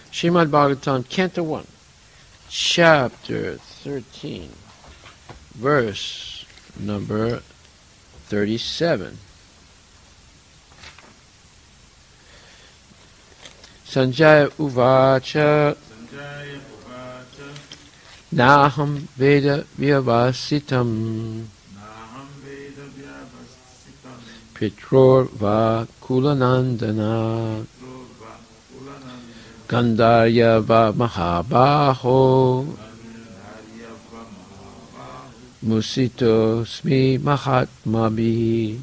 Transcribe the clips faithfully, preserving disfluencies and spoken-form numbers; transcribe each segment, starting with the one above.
Srimad Bhagavatam, Canto one, Chapter thirteen, verse number thirty-seven. Sanjaya Uvacha Naham Veda Vyavasitam Pitror Va Kulanandana Gandharya Va Mahabaho Musito Smi Mahatmabhi.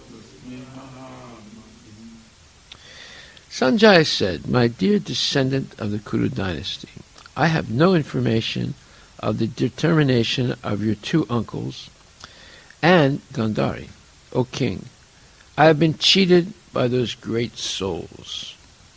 Sanjaya said, "My dear descendant of the Kuru dynasty, I have no information of the determination of your two uncles and Gandhari, O king. I have been cheated by those great souls."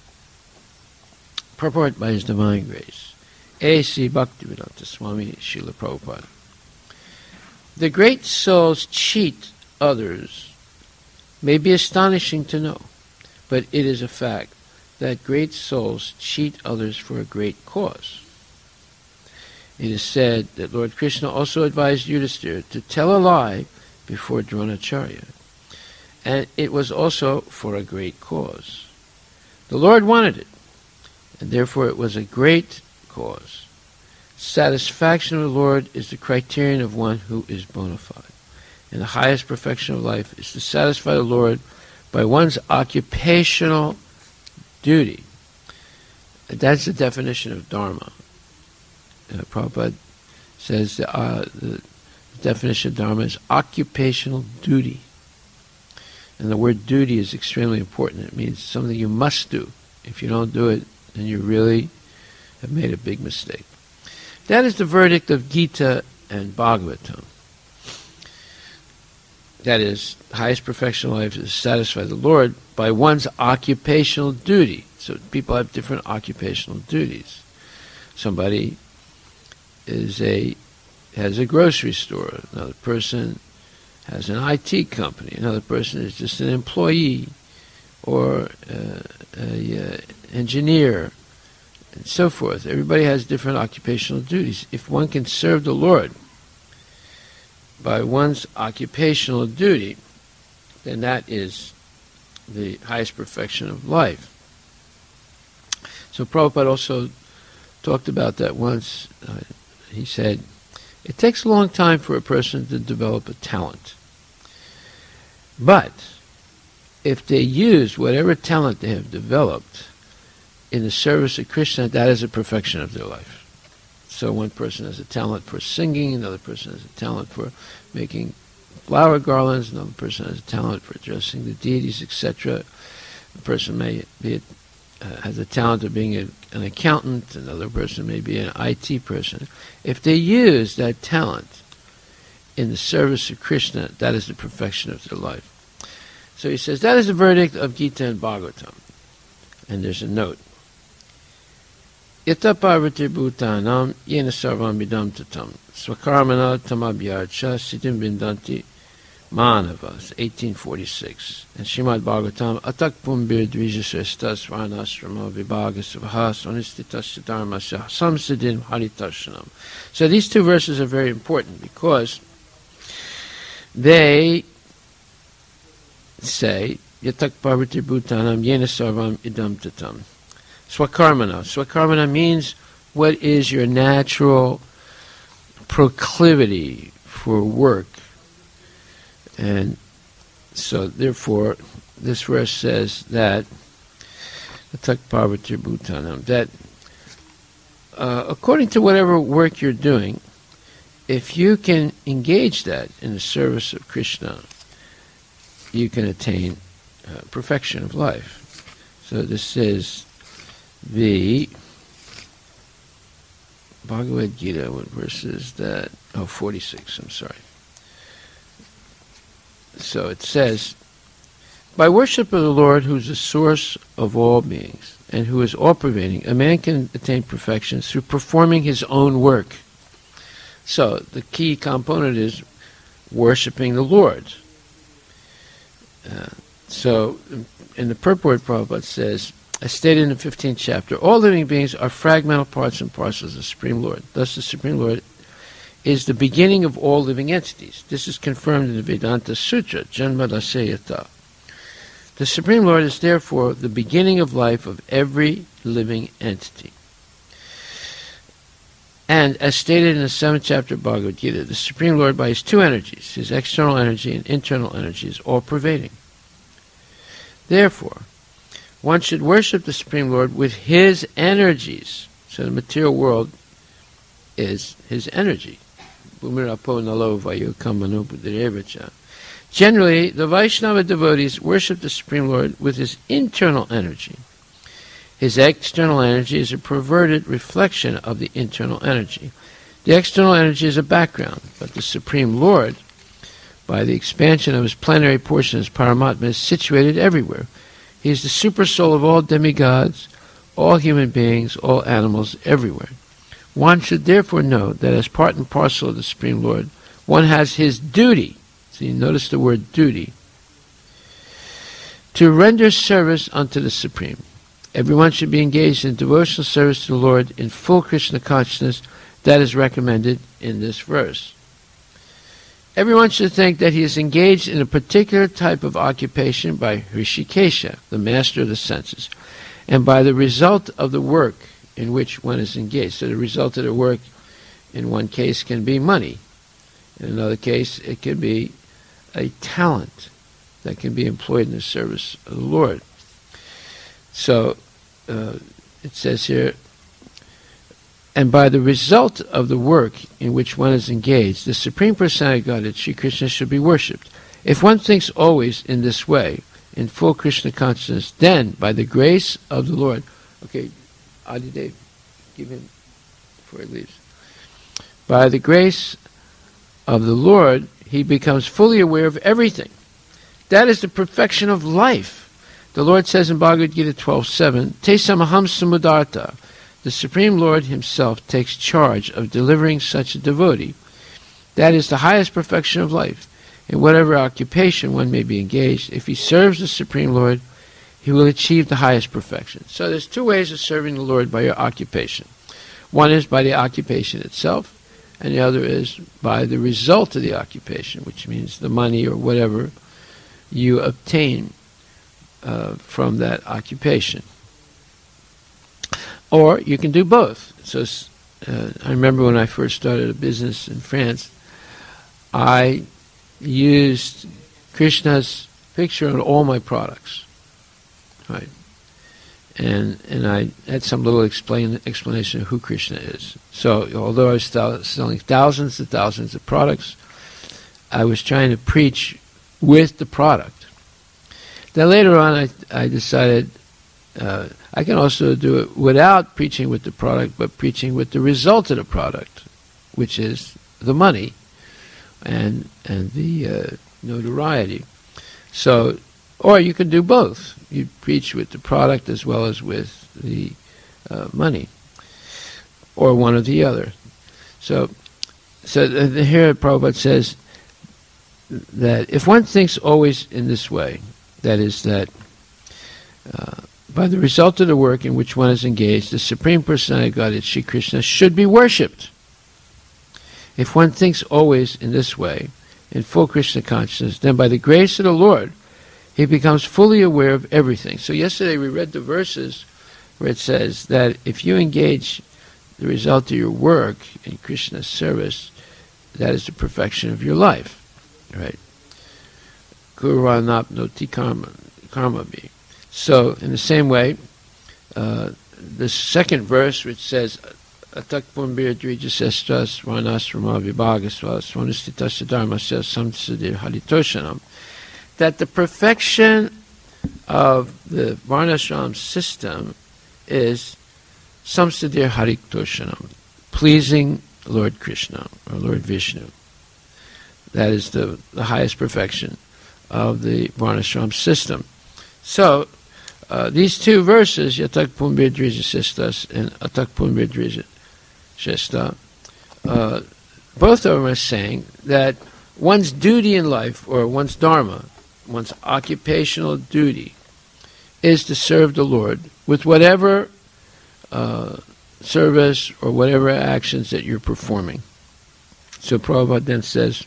Purport by His Divine Grace, A C Bhaktivedanta Swami Srila Prabhupada. The great souls cheat others may be astonishing to know, but it is a fact that great souls cheat others for a great cause. It is said that Lord Krishna also advised Yudhisthira to tell a lie before Dronacharya, and it was also for a great cause. The Lord wanted it, and therefore it was a great cause. Satisfaction of the Lord is the criterion of one who is bona fide, and the highest perfection of life is to satisfy the Lord by one's occupational duty. That's the definition of dharma. Uh, Prabhupada says that, uh, the definition of dharma is occupational duty. And the word duty is extremely important. It means something you must do. If you don't do it, then you really have made a big mistake. That is the verdict of Gita and Bhagavatam. That is, highest perfection of life is to satisfy the Lord by one's occupational duty. So people have different occupational duties. Somebody is a has a grocery store. Another person has an I T company. Another person is just an employee or uh, a uh, engineer, and so forth. Everybody has different occupational duties. If one can serve the Lord by one's occupational duty, then that is the highest perfection of life. So Prabhupada also talked about that once. Uh, he said, it takes a long time for a person to develop a talent. But if they use whatever talent they have developed in the service of Krishna, that is a perfection of their life. So one person has a talent for singing, another person has a talent for making flower garlands, another person has a talent for addressing the deities, et cetera. A person may be a, uh, has a talent of being a, an accountant, another person may be an I T person. If they use that talent in the service of Krishna, that is the perfection of their life. So he says, that is the verdict of Gita and Bhagavatam. And there's a note. Yata parvati bhutanam yena sarvam vidam tatam swakarmana tamabhyarcha siddhim vindanti manavas, eighteen forty-six. And Srimad Bhagavatam atak pumbir dvijasrestas varnasrama vibhagasavahas onistitasya dharmasya samsiddhim haritarshanam. So these two verses are very important because they say yatak parvati bhutanam yena sarvam idam tatam. Swakarmana. Swakarmana means what is your natural proclivity for work. And so therefore this verse says that Atak Parvati Bhutanam, that uh, according to whatever work you're doing, if you can engage that in the service of Krishna, you can attain uh, perfection of life. So this is the Bhagavad Gita. What verse is that? Oh, forty-six, I'm sorry. So it says, by worship of the Lord, who is the source of all beings, and who is all-pervading, a man can attain perfection through performing his own work. So the key component is worshiping the Lord. Uh, so in the purport, Prabhupada says, as stated in the fifteenth chapter, all living beings are fragmental parts and parcels of the Supreme Lord. Thus the Supreme Lord is the beginning of all living entities. This is confirmed in the Vedanta Sutra, Janma Dasayata. The Supreme Lord is therefore the beginning of life of every living entity. And as stated in the seventh chapter of Bhagavad Gita, the Supreme Lord, by his two energies, his external energy and internal energy, is all-pervading. Therefore, one should worship the Supreme Lord with his energies. So the material world is his energy. Generally, the Vaishnava devotees worship the Supreme Lord with his internal energy. His external energy is a perverted reflection of the internal energy. The external energy is a background, but the Supreme Lord, by the expansion of his plenary portion as Paramatma, is situated everywhere. He is the super soul of all demigods, all human beings, all animals, everywhere. One should therefore know that as part and parcel of the Supreme Lord, one has his duty. So you notice the word duty. To render service unto the Supreme. Everyone should be engaged in devotional service to the Lord in full Krishna consciousness. That is recommended in this verse. Everyone should think that he is engaged in a particular type of occupation by Hrishikesha, the master of the senses, and by the result of the work in which one is engaged. So the result of the work in one case can be money. In another case, it can be a talent that can be employed in the service of the Lord. So uh, it says here, and by the result of the work in which one is engaged, the Supreme Personality of Godhead, Sri Krishna, should be worshipped. If one thinks always in this way, in full Krishna consciousness, then, by the grace of the Lord, okay, Adidev, give him before he leaves. By the grace of the Lord, he becomes fully aware of everything. That is the perfection of life. The Lord says in Bhagavad Gita twelve seven, Te samaham samudarta. The Supreme Lord himself takes charge of delivering such a devotee. That is the highest perfection of life. In whatever occupation one may be engaged, if he serves the Supreme Lord, he will achieve the highest perfection. So there's two ways of serving the Lord by your occupation. One is by the occupation itself, and the other is by the result of the occupation, which means the money or whatever you obtain uh, from that occupation. Or you can do both. So uh, I remember when I first started a business in France, I used Krishna's picture on all my products, right? And and I had some little explain, explanation of who Krishna is. So although I was st- selling thousands and thousands of products, I was trying to preach with the product. Then later on, I I decided uh, I can also do it without preaching with the product, but preaching with the result of the product, which is the money and and the uh, notoriety. So, or you can do both. You preach with the product as well as with the uh, money, or one or the other. So, so the, here Prabhupada says that if one thinks always in this way, that is that uh, by the result of the work in which one is engaged, the Supreme Personality of Godhead, Sri Krishna, should be worshipped. If one thinks always in this way, in full Krishna consciousness, then by the grace of the Lord, he becomes fully aware of everything. So yesterday we read the verses where it says that if you engage the result of your work in Krishna's service, that is the perfection of your life. Right? Kuranapnoti karma, karma be. So in the same way, uh, the second verse which says, Atak pumbir drijasestras varnasrama vibhagasva swanustitasya dharmasya samsadir haritoshanam, that the perfection of the varnashram system is samsadir haritoshanam, pleasing Lord Krishna or Lord Vishnu. That is the, the highest perfection of the varnashram system. So, uh, these two verses, Yatak pumbir drijasestras and Atak pumbir drijasesta, uh, both of them are saying that one's duty in life, or one's dharma, one's occupational duty, is to serve the Lord with whatever uh, service or whatever actions that you're performing. So Prabhupada then says,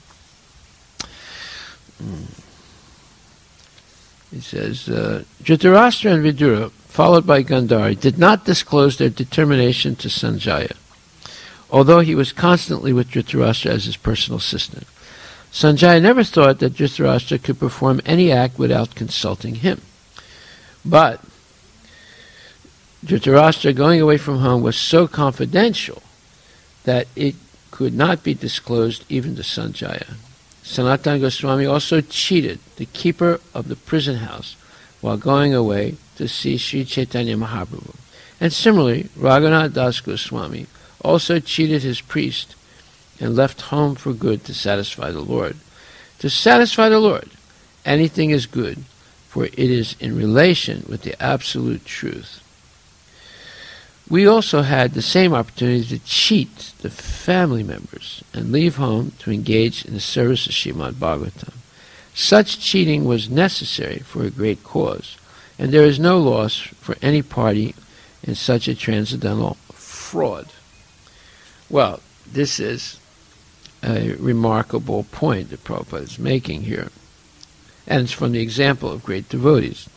he says, uh, Dhritarashtra and Vidura, followed by Gandhari, did not disclose their determination to Sanjaya, although he was constantly with Dhritarashtra as his personal assistant. Sanjaya never thought that Dhritarashtra could perform any act without consulting him. But Dhritarashtra going away from home was so confidential that it could not be disclosed even to Sanjaya. Sanatana Goswami also cheated the keeper of the prison house while going away to see Sri Chaitanya Mahaprabhu. And similarly, Raghunath Das Goswami also cheated his priest and left home for good to satisfy the Lord. To satisfy the Lord, anything is good, for it is in relation with the absolute truth. We also had the same opportunity to cheat the family members and leave home to engage in the service of Srimad Bhagavatam. Such cheating was necessary for a great cause, and there is no loss for any party in such a transcendental fraud. Well, this is a remarkable point that Prabhupada is making here, and it's from the example of great devotees.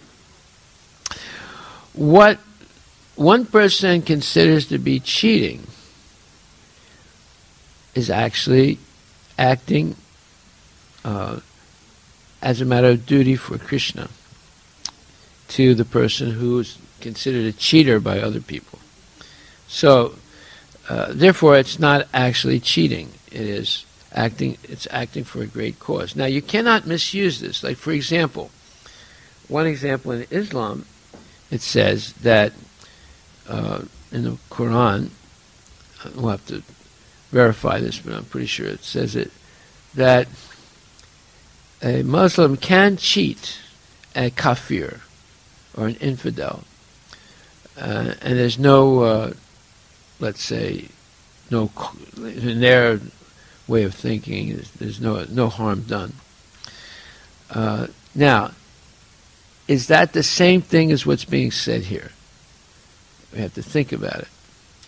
What one person considers to be cheating is actually acting uh, as a matter of duty for Krishna to the person who is considered a cheater by other people. So, uh, therefore, it's not actually cheating. It is acting. It's acting for a great cause. Now, you cannot misuse this. Like, for example, one example in Islam, it says that uh, in the Quran, we'll have to verify this, but I'm pretty sure it says it, that a Muslim can cheat a kafir or an infidel, uh, and there's no, uh, let's say, no, in their way of thinking, there's, there's no no harm done. Uh, now, is that the same thing as what's being said here? We have to think about it.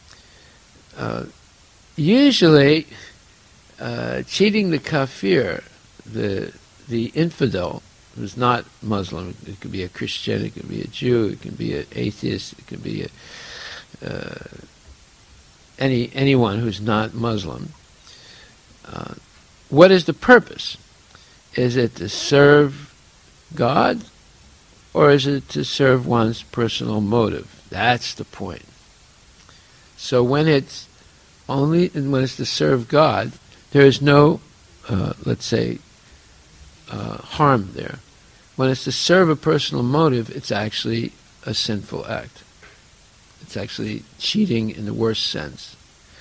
Uh, usually, uh, cheating the kafir, the the infidel, who's not Muslim, it could be a Christian, it could be a Jew, it can be an atheist, it could be a, uh, any anyone who's not Muslim. Uh, what is the purpose? Is it to serve God, or is it to serve one's personal motive? That's the point. So when it's only when it's to serve God, there is no, uh, let's say, uh, harm there. When it's to serve a personal motive, it's actually a sinful act. It's actually cheating in the worst sense.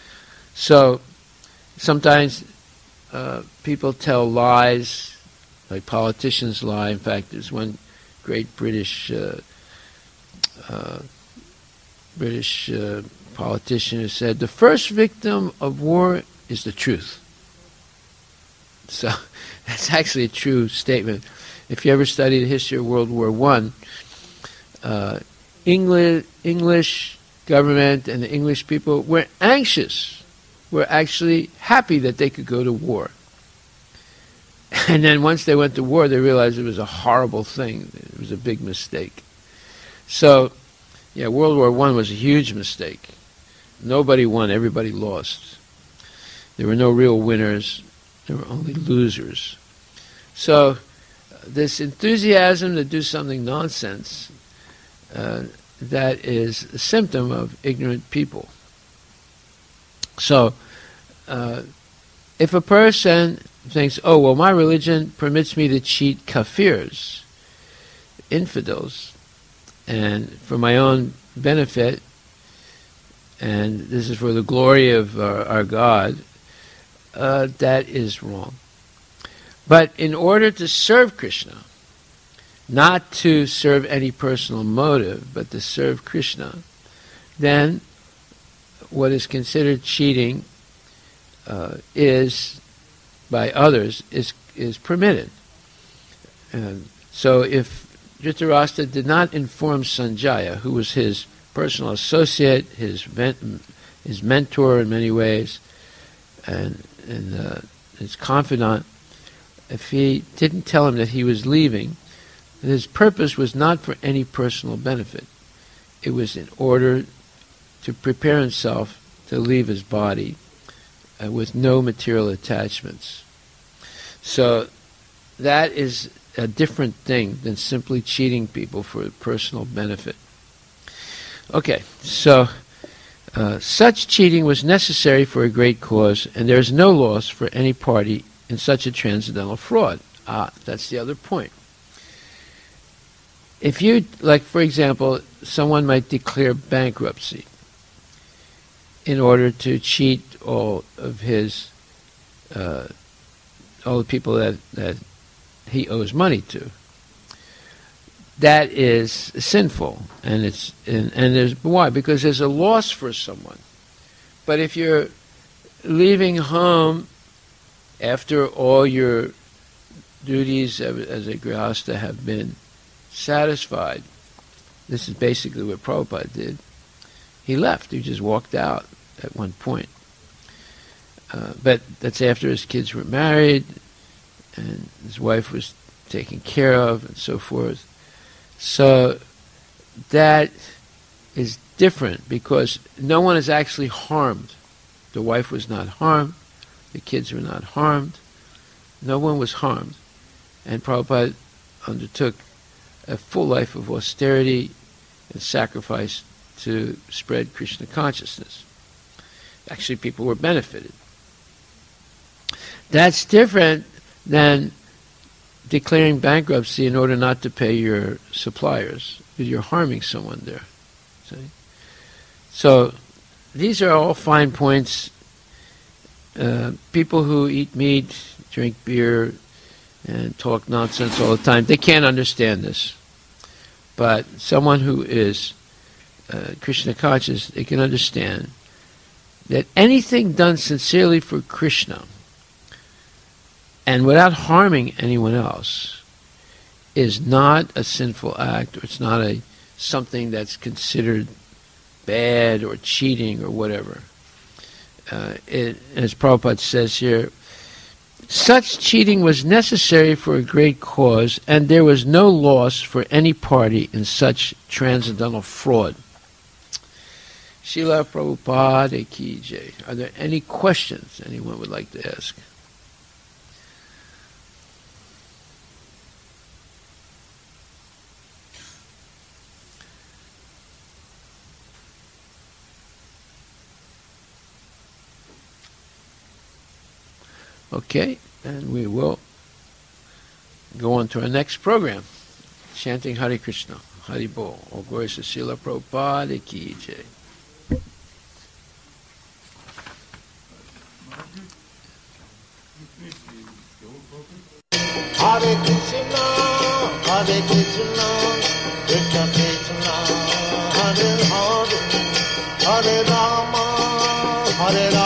So sometimes uh, people tell lies, like politicians lie. In fact, there's one great British uh, uh, British uh, politician who said, the first victim of war is the truth. So that's actually a true statement. If you ever study the history of World War One, uh, English, English government and the English people were anxious, were actually happy that they could go to war. And then once they went to war, they realized it was a horrible thing. It was a big mistake. So, yeah, World War One was a huge mistake. Nobody won, everybody lost. There were no real winners, there were only losers. So, this enthusiasm to do something nonsense, uh, that is a symptom of ignorant people. So, uh, if a person thinks, oh, well, my religion permits me to cheat kafirs, infidels, and for my own benefit, and this is for the glory of our, our God, uh, that is wrong. But in order to serve Krishna, not to serve any personal motive, but to serve Krishna, then what is considered cheating uh, is, by others, is is permitted. And so if Dhritarashtra did not inform Sanjaya, who was his personal associate, his men- his mentor in many ways, and, and uh, his confidant, if he didn't tell him that he was leaving, that his purpose was not for any personal benefit. It was in order to prepare himself to leave his body uh, with no material attachments. So that is a different thing than simply cheating people for personal benefit. Okay, so uh, such cheating was necessary for a great cause, and there is no loss for any party in such a transcendental fraud. Ah, that's the other point. If you, like for example, someone might declare bankruptcy in order to cheat all of his, uh, all the people that, that he owes money to. That is sinful, and it's and, and there's why? Because there's a loss for someone. But if you're leaving home after all your duties as a grihastha have been satisfied, this is basically what Prabhupada did. He left. He just walked out at one point. Uh, but that's after his kids were married and his wife was taken care of and so forth. So that is different because no one is actually harmed. The wife was not harmed. The kids were not harmed. No one was harmed. And Prabhupada undertook a full life of austerity and sacrifice to spread Krishna consciousness. Actually, people were benefited. That's different than declaring bankruptcy in order not to pay your suppliers, because you're harming someone there. See? So these are all fine points. Uh, people who eat meat, drink beer, and talk nonsense all the time, they can't understand this. But someone who is uh, Krishna conscious, they can understand that anything done sincerely for Krishna and without harming anyone else is not a sinful act, or it's not a something that's considered bad or cheating or whatever. Uh, it, as Prabhupada says here, such cheating was necessary for a great cause, and there was no loss for any party in such transcendental fraud. Srila Prabhupada Ki Jai. Are there any questions anyone would like to ask? Okay, and we will go on to our next program, chanting Hare Krishna, Hare Bol. All glories to Srila Prabhupada Ki Jai. Hare Krishna, Hare Krishna, Krishna Krishna, Hare Hare, Hare Rama, Hare Rama.